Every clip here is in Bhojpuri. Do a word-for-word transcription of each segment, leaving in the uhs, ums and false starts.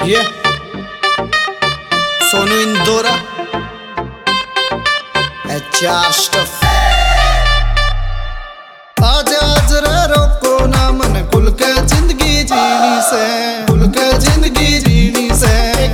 ये सोनू इंदौरा चार स्टफ आज आज रे रोको ना मन खुल के जिंदगी जीनी से, खुल के जिंदगी जीनी से।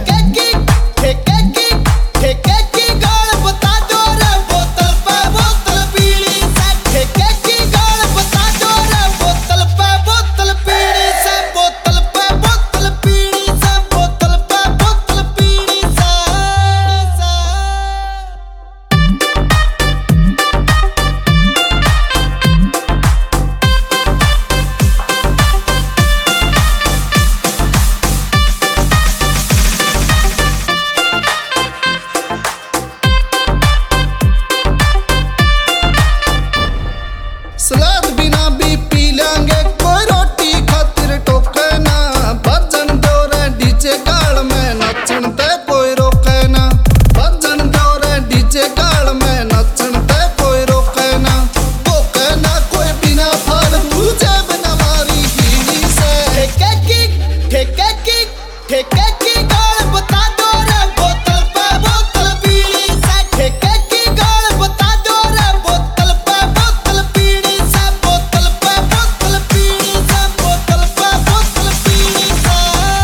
सलाद बिना भी पी लेंगे कोई रोटी खातिर टोके ना। भजन दो रे डीजे गाल में नचन ते कोई रोके ना। भजन दो रे डीजे गाल में नचन ते कोई रोके ना। टोके ना कोई बिना फालतू जेब न मारी हीनी से। ठेके की ठेके की ठेके की गाल बता दो रे बोतल पे बोतल बीड़ी से। ठेके की गाल बता दो रे बोतल पे बोतल बीड़ी से। बोतल पे बोतल बीड़ी से। बोतल पे बोतल बीड़ी से।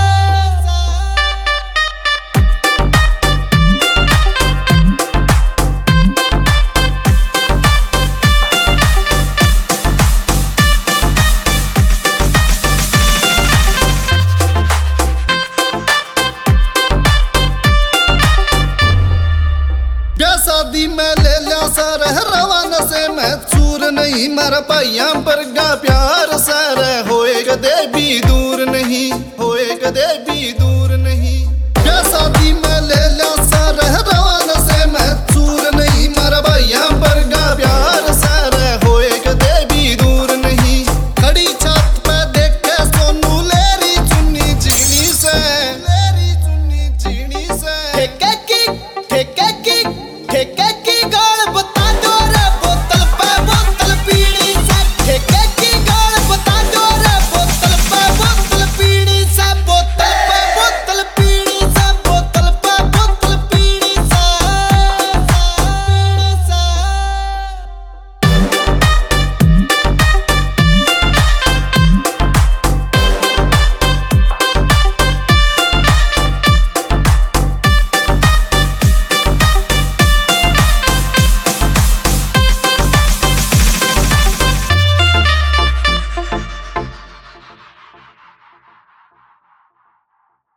ब्याह शादी में ले लिया सर रवान से मैं चूर नहीं मर पाइया पर गा प्यार सर होए कदे भी दूर।